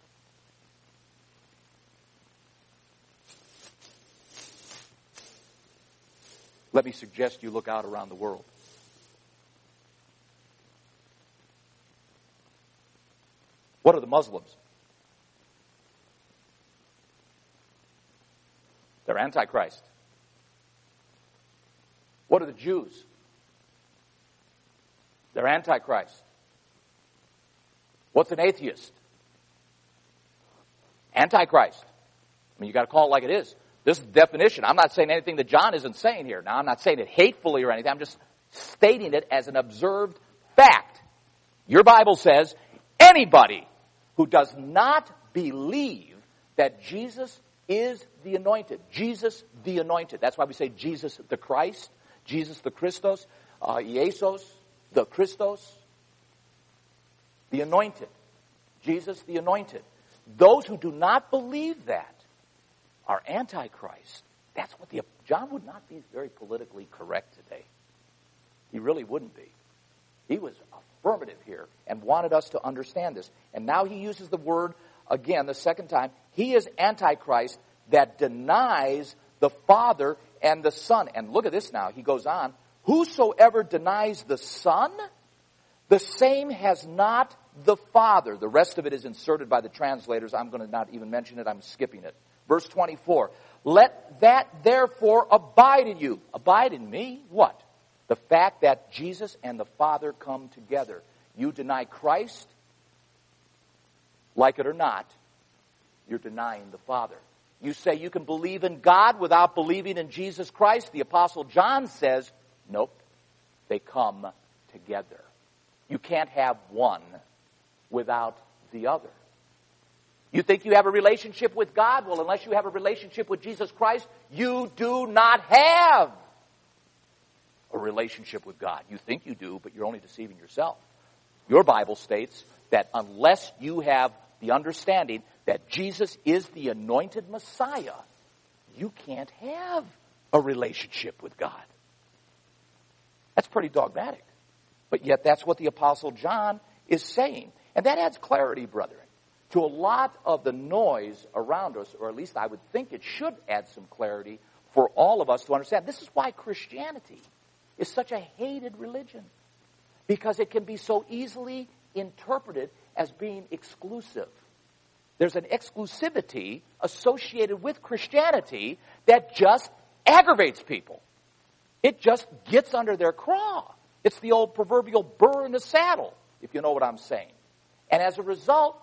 Let me suggest you look out around the world. What are the Muslims? They're Antichrist. What are the Jews? They're Antichrist. What's an atheist? Antichrist. I mean, you got to call it like it is. This is the definition. I'm not saying anything that John isn't saying here. Now, I'm not saying it hatefully or anything. I'm just stating it as an observed fact. Your Bible says anybody who does not believe that Jesus is the anointed. Jesus the anointed. That's why we say Jesus the Christ, Jesus the Christos, Iesos the Christos, the anointed. Jesus the anointed. Those who do not believe that are Antichrist. That's what John would not be very politically correct today. He really wouldn't be. He was affirmative here and wanted us to understand this. And now he uses the word again the second time. He is Antichrist that denies the Father and the Son. And look at this now. He goes on. Whosoever denies the Son, the same has not the Father. The rest of it is inserted by the translators. I'm going to not even mention it. I'm skipping it. Verse 24. Let that therefore abide in you. Abide in me? What? The fact that Jesus and the Father come together. You deny Christ, like it or not, you're denying the Father. You say you can believe in God without believing in Jesus Christ. The Apostle John says, nope, they come together. You can't have one without the other. You think you have a relationship with God? Well, unless you have a relationship with Jesus Christ, you do not have a relationship with God. You think you do, but you're only deceiving yourself. Your Bible states that unless you have the understanding that Jesus is the anointed Messiah, you can't have a relationship with God. That's pretty dogmatic. But yet that's what the Apostle John is saying. And that adds clarity, brethren, to a lot of the noise around us, or at least I would think it should add some clarity for all of us to understand. This is why Christianity is such a hated religion, because it can be so easily interpreted as being exclusive. There's an exclusivity associated with Christianity that just aggravates people. It just gets under their craw. It's the old proverbial burr in the saddle, if you know what I'm saying. And as a result,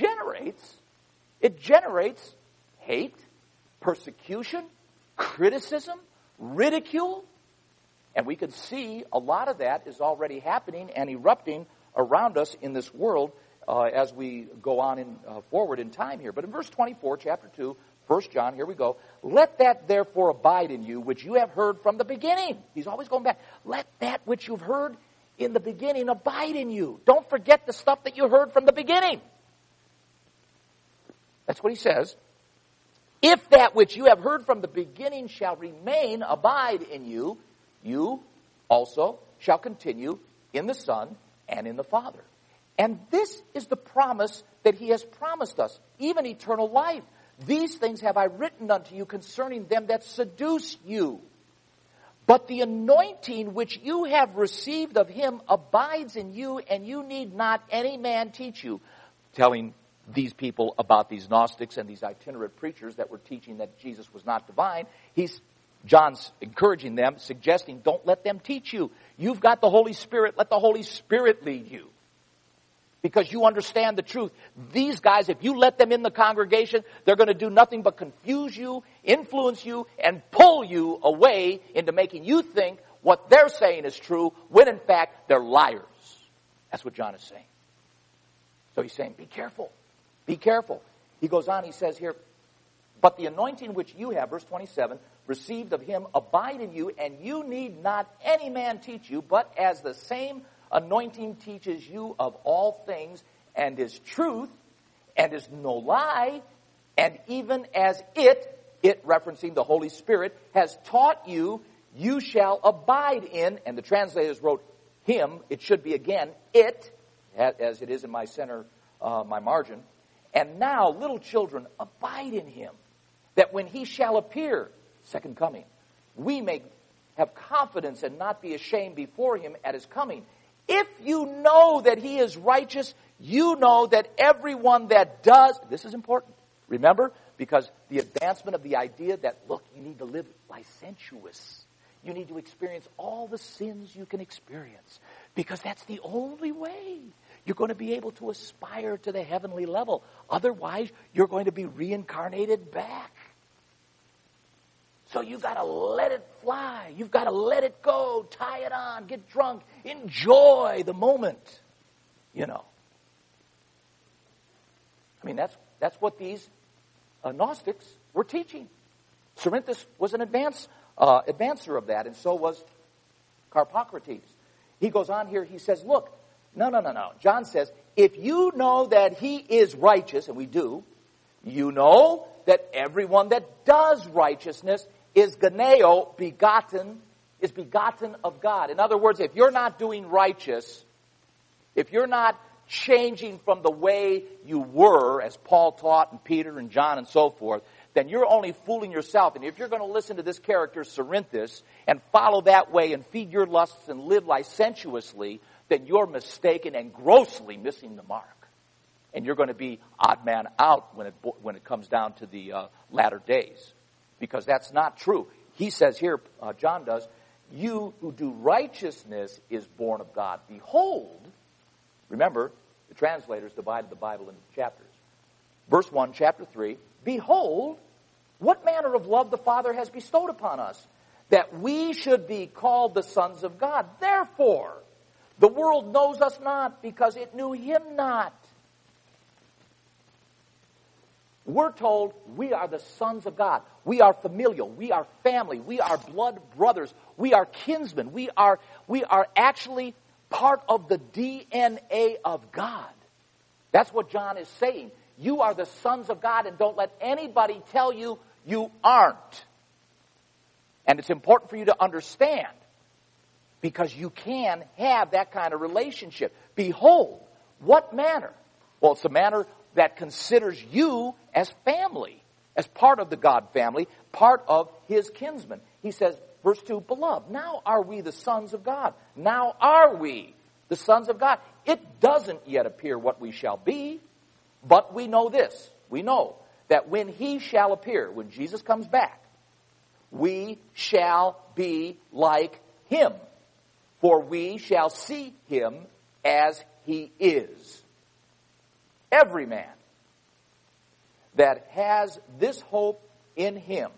it generates hate, persecution, criticism, ridicule. And we can see a lot of that is already happening and erupting around us in this world as we go on forward in time here. But in verse 24, chapter 2, 1 John, here we go. Let that therefore abide in you, which you have heard from the beginning. He's always going back. Let that which you've heard in the beginning abide in you. Don't forget the stuff that you heard from the beginning. That's what he says. If that which you have heard from the beginning shall remain, abide in you, you also shall continue in the Son and in the Father. And this is the promise that he has promised us, even eternal life. These things have I written unto you concerning them that seduce you. But the anointing which you have received of him abides in you, and you need not any man teach you. Telling these people about these Gnostics and these itinerant preachers that were teaching that Jesus was not divine. John's encouraging them, suggesting, don't let them teach you. You've got the Holy Spirit. Let the Holy Spirit lead you. Because you understand the truth. These guys, if you let them in the congregation, they're going to do nothing but confuse you, influence you, and pull you away into making you think what they're saying is true, when in fact they're liars. That's what John is saying. So he's saying, be careful. Be careful. He goes on, he says here, but the anointing which you have, verse 27, received of him abide in you, and you need not any man teach you, but as the same anointing teaches you of all things, and is truth, and is no lie, and even as it referencing the Holy Spirit, has taught you, you shall abide in, and the translators wrote him, it should be again, it, as it is in my center, my margin. And now, little children, abide in him, that when he shall appear, second coming, we may have confidence and not be ashamed before him at his coming. If you know that he is righteous, you know that everyone that does, this is important, remember, because the advancement of the idea that, look, you need to live licentious. You need to experience all the sins you can experience, because that's the only way you're going to be able to aspire to the heavenly level. Otherwise, you're going to be reincarnated back. So you've got to let it fly. You've got to let it go. Tie it on. Get drunk. Enjoy the moment. You know. I mean, that's what these Gnostics were teaching. Cerinthus was an advancer of that, and so was Carpocrates. He goes on here, he says, look, no. John says, if you know that he is righteous, and we do, you know that everyone that does righteousness is geneo, begotten of God. In other words, if you're not doing righteous, if you're not changing from the way you were, as Paul taught and Peter and John and so forth, then you're only fooling yourself. And if you're going to listen to this character, Cerinthus, and follow that way and feed your lusts and live licentiously, then you're mistaken and grossly missing the mark. And you're going to be odd man out when it comes down to the latter days. Because that's not true. He says here, John does, you who do righteousness is born of God. Behold, remember, the translators divided the Bible into chapters. Verse 1, chapter 3, behold, what manner of love the Father has bestowed upon us, that we should be called the sons of God. Therefore, the world knows us not, because it knew him not. We're told we are the sons of God. We are familial. We are family. We are blood brothers. We are kinsmen. We are actually part of the DNA of God. That's what John is saying. You are the sons of God, and don't let anybody tell you you aren't. And it's important for you to understand, because you can have that kind of relationship. Behold, what manner? Well, it's a manner that considers you as family, as part of the God family, part of his kinsmen. He says, verse 2, beloved, now are we the sons of God. Now are we the sons of God. It doesn't yet appear what we shall be, but we know this. We know that when he shall appear, when Jesus comes back, we shall be like him, for we shall see him as he is. Every man that has this hope in him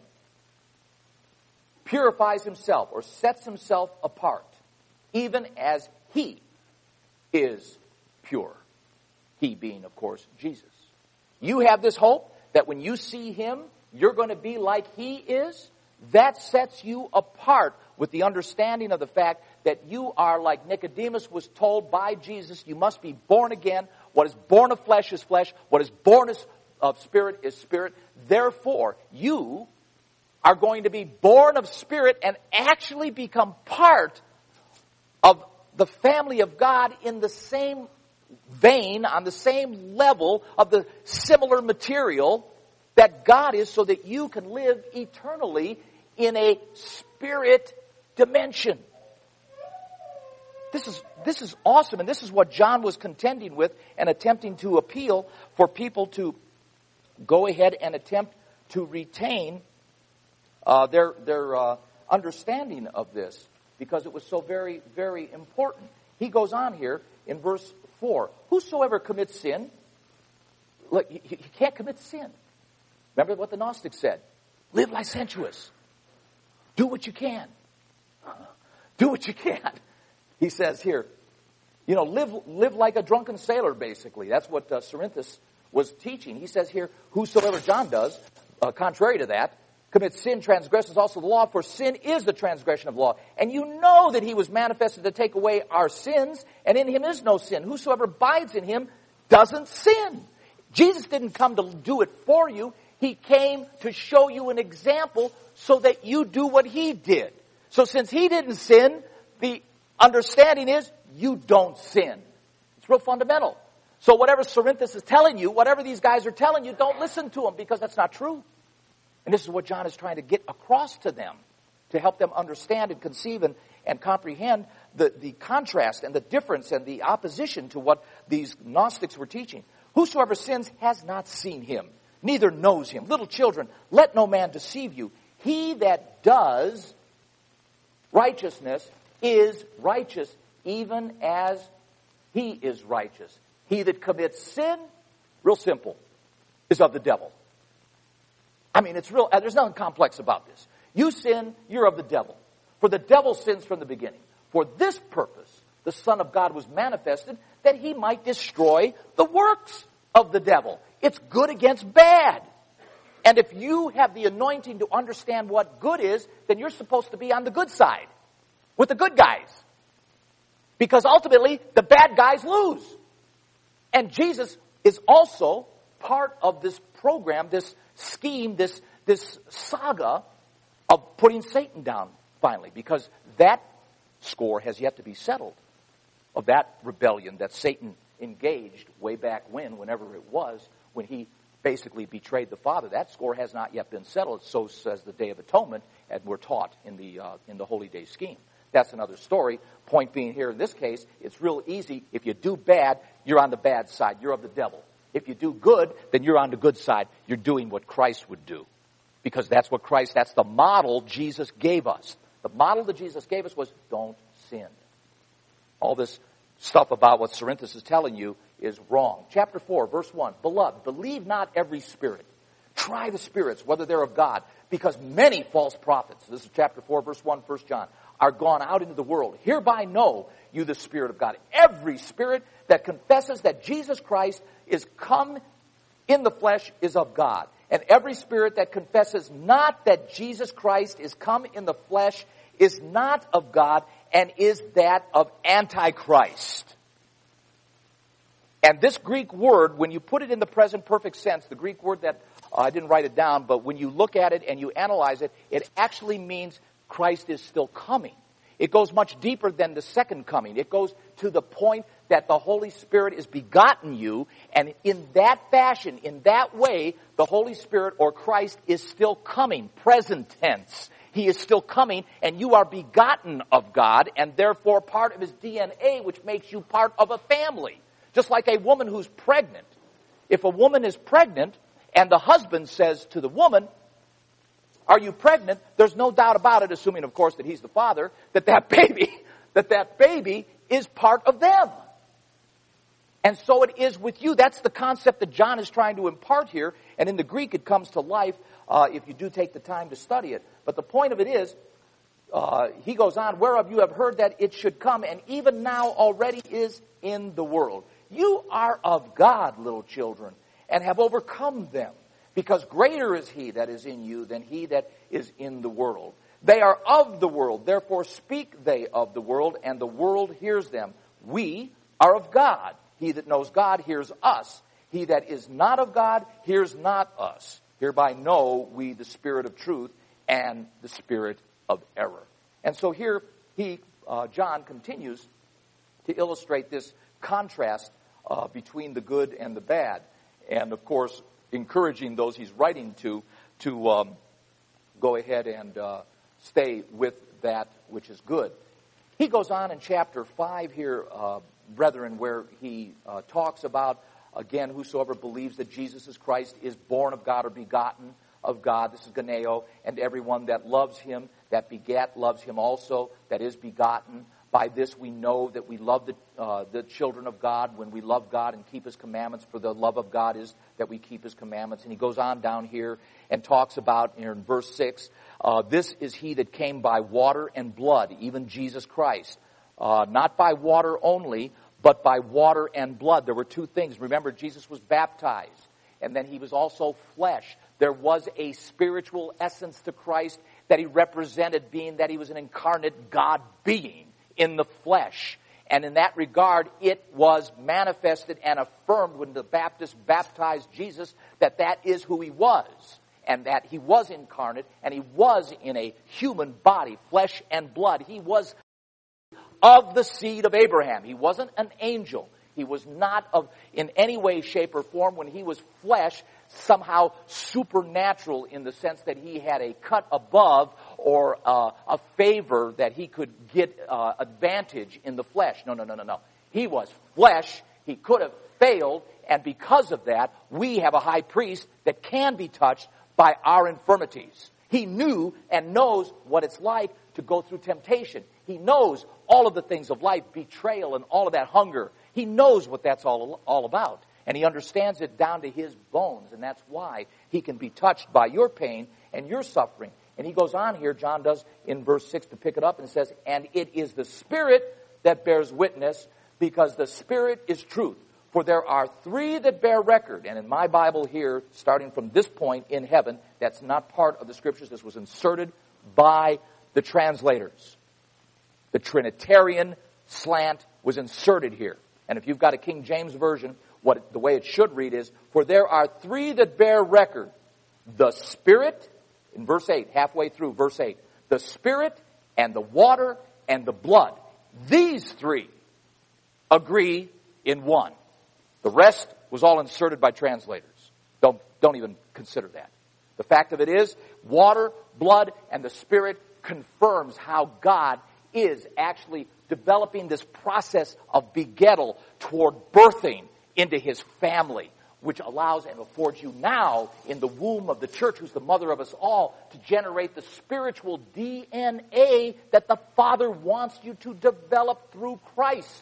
purifies himself or sets himself apart, even as he is pure. He being, of course, Jesus. You have this hope that when you see him, you're going to be like he is. That sets you apart with the understanding of the fact that you are, like Nicodemus was told by Jesus, you must be born again. What is born of flesh is flesh. What is born of spirit is spirit. Therefore, you are going to be born of spirit and actually become part of the family of God in the same vein, on the same level of the similar material that God is, so that you can live eternally in a spirit dimension. This is awesome, and this is what John was contending with and attempting to appeal for people to go ahead and attempt to retain their understanding of this, because it was so very, very important. He goes on here in verse 4. Whosoever commits sin, look, you can't commit sin. Remember what the Gnostics said. Live licentious. Do what you can. Do what you can. He says here, live like a drunken sailor, basically. That's what Cerinthus was teaching. He says here, whosoever, John does, contrary to that, commits sin, transgresses also the law, for sin is the transgression of law. And you know that he was manifested to take away our sins, and in him is no sin. Whosoever abides in him doesn't sin. Jesus didn't come to do it for you. He came to show you an example so that you do what he did. So since he didn't sin, the understanding is you don't sin. It's real fundamental. So whatever Cerinthus is telling you, whatever these guys are telling you, don't listen to them, because that's not true. And this is what John is trying to get across to them, to help them understand and conceive and comprehend the contrast and the difference and the opposition to what these Gnostics were teaching. Whosoever sins has not seen him, neither knows him. Little children, let no man deceive you. He that does righteousness is righteous, even as he is righteous. He that commits sin, real simple, is of the devil. I mean, it's real. There's nothing complex about this. You sin, you're of the devil. For the devil sins from the beginning. For this purpose, the Son of God was manifested, that he might destroy the works of the devil. It's good against bad. And if you have the anointing to understand what good is, then you're supposed to be on the good side, with the good guys. Because ultimately, the bad guys lose. And Jesus is also part of this program, this scheme, this saga of putting Satan down finally, because that score has yet to be settled, of that rebellion that Satan engaged way back whenever it was, when he basically betrayed the Father. That score has not yet been settled. So says the Day of Atonement, and we're taught in the Holy Day scheme. That's another story. Point being here in this case, it's real easy. If you do bad, you're on the bad side. You're of the devil. If you do good, then you're on the good side. You're doing what Christ would do. Because that's the model Jesus gave us. The model that Jesus gave us was don't sin. All this stuff about what Cerinthus is telling you is wrong. Chapter 4, verse 1. Beloved, believe not every spirit. Try the spirits, whether they're of God. Because many false prophets, this is chapter 4, verse 1, 1 John, are gone out into the world. Hereby know you the Spirit of God. Every spirit that confesses that Jesus Christ is come in the flesh is of God. And every spirit that confesses not that Jesus Christ is come in the flesh is not of God, and is that of Antichrist. And this Greek word, when you put it in the present perfect sense, the Greek word that, I didn't write it down, but when you look at it and you analyze it, it actually means Christ is still coming. It goes much deeper than the second coming. It goes to the point that the Holy Spirit is begotten you, and in that fashion, in that way, the Holy Spirit or Christ is still coming, present tense. He is still coming, and you are begotten of God, and therefore part of his DNA, which makes you part of a family. Just like a woman who's pregnant. If a woman is pregnant, and the husband says to the woman, are you pregnant? There's no doubt about it, assuming, of course, that he's the father, that baby is part of them. And so it is with you. That's the concept that John is trying to impart here. And in the Greek, it comes to life if you do take the time to study it. But the point of it is, he goes on, whereof you have heard that it should come, and even now already is in the world. You are of God, little children, and have overcome them. Because greater is he that is in you than he that is in the world. They are of the world, therefore speak they of the world, and the world hears them. We are of God. He that knows God hears us. He that is not of God hears not us. Hereby know we the spirit of truth and the spirit of error. And so here John continues to illustrate this contrast between the good and the bad. And, of course, encouraging those he's writing to go ahead and stay with that which is good. He goes on in chapter 5 here, brethren, where he talks about, again, whosoever believes that Jesus is Christ is born of God or begotten of God. This is Ganeo. And everyone that loves him, that begat, loves him also, that is begotten. By this we know that we love the children of God when we love God and keep his commandments, for the love of God is that we keep his commandments. And he goes on down here and talks about, in verse 6, this is he that came by water and blood, even Jesus Christ. Not by water only, but by water and blood. There were two things. Remember, Jesus was baptized, and then he was also flesh. There was a spiritual essence to Christ that he represented, being that he was an incarnate God being in the flesh. And in that regard, it was manifested and affirmed when the Baptist baptized Jesus that that is who he was, and that he was incarnate, and he was in a human body, flesh and blood. He was of the seed of Abraham. He wasn't an angel. He was not in any way, shape, or form, when he was flesh, somehow supernatural in the sense that he had a cut above or a favor that he could get advantage in the flesh. No. He was flesh. He could have failed, and because of that, we have a high priest that can be touched by our infirmities. He knew and knows what it's like to go through temptation. He knows all of the things of life, betrayal and all of that hunger. He knows what that's all about. And he understands it down to his bones. And that's why he can be touched by your pain and your suffering. And he goes on here, John does in verse 6 to pick it up, and says, and it is the Spirit that bears witness, because the Spirit is truth. For there are three that bear record. And in my Bible here, starting from this point in heaven, that's not part of the Scriptures. This was inserted by the translators. The Trinitarian slant was inserted here. And if you've got a King James Version, the way it should read is, for there are three that bear record. The Spirit, in verse 8, halfway through verse 8, the Spirit and the water and the blood. These three agree in one. The rest was all inserted by translators. Don't even consider that. The fact of it is, water, blood, and the Spirit confirms how God is actually developing this process of begettal toward birthing into his family, which allows and affords you now in the womb of the church, who's the mother of us all, to generate the spiritual DNA that the Father wants you to develop through Christ.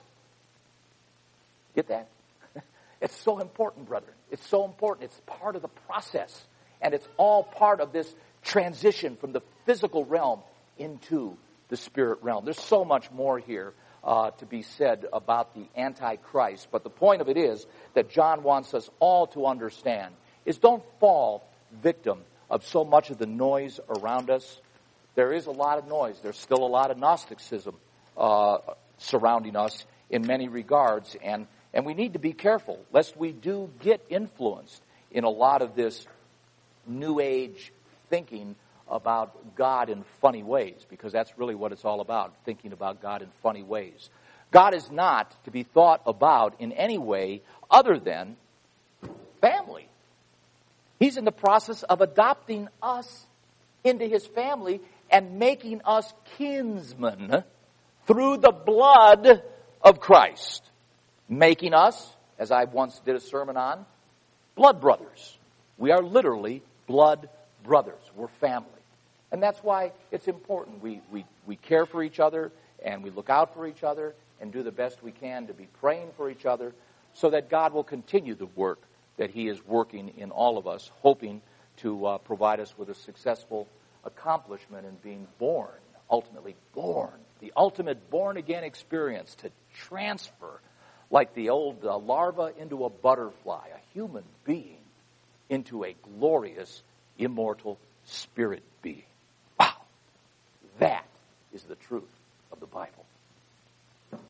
Get that? It's so important, brethren. It's so important. It's part of the process. And it's all part of this transition from the physical realm into the spirit realm. There's so much more here to be said about the Antichrist. But the point of it is that John wants us all to understand is don't fall victim of so much of the noise around us. There is a lot of noise. There's still a lot of Gnosticism surrounding us in many regards. And we need to be careful lest we do get influenced in a lot of this New Age thinking about God in funny ways, because that's really what it's all about, thinking about God in funny ways. God is not to be thought about in any way other than family. He's in the process of adopting us into his family and making us kinsmen through the blood of Christ. Making us, as I once did a sermon on, blood brothers. We are literally blood brothers. We're family. And that's why it's important. We care for each other, and we look out for each other, and do the best we can to be praying for each other, so that God will continue the work that he is working in all of us, hoping to provide us with a successful accomplishment in being born, ultimately born, the ultimate born-again experience, to transfer, like the old larva into a butterfly, a human being, into a glorious, immortal spirit being. Wow! That is the truth of the Bible.